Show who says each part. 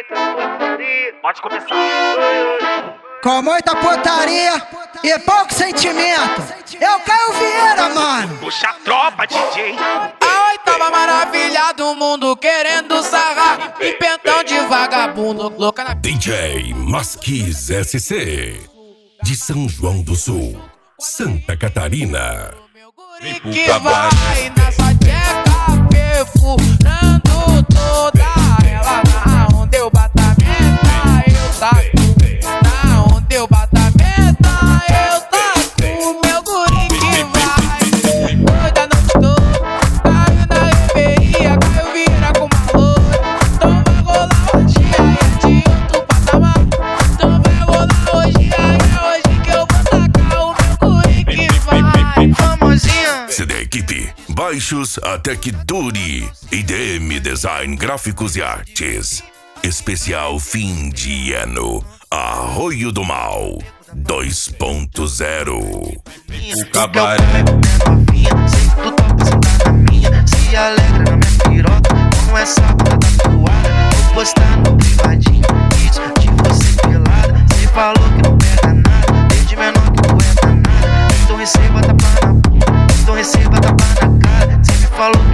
Speaker 1: Pode começar.
Speaker 2: Com muita putaria e pouco sentimento. Eu Caio Vieira, mano.
Speaker 1: Puxa a tropa, DJ.
Speaker 3: A oitava maravilha do mundo querendo sarrar. Em pentão de vagabundo, louca na...
Speaker 4: DJ Masquis SC, de São João do Sul, Santa Catarina.
Speaker 3: Que vai nessa tcheca perfurando toda ela. Na onde eu bato a meta, eu taco. Na onde eu bato a meta, eu taco. Meu guri que vai doida não estou. Caiu na reveria, Caio Vieira com uma loira. Então vai rolar hoje, aí é de outro patamar. Então vai rolar hoje, aí é hoje que eu vou tacar. O meu guri que vai, famosinha.
Speaker 4: CD Equipe, baixos até que dure. IDM Design Gráficos e Artes. Especial fim de ano. Arroio do Mal 2.0.
Speaker 5: O cabaré novinha, sei que tu topa sentar na minha. Se alegra na minha piroca, como essa bunda tatuada. Vou postar no privadinho, vídeo de você pelada. Cê falou que não pega nada, desde menor que tu é danada. Então receba tapa na bunda, então receba tapa na cara. Cê me falou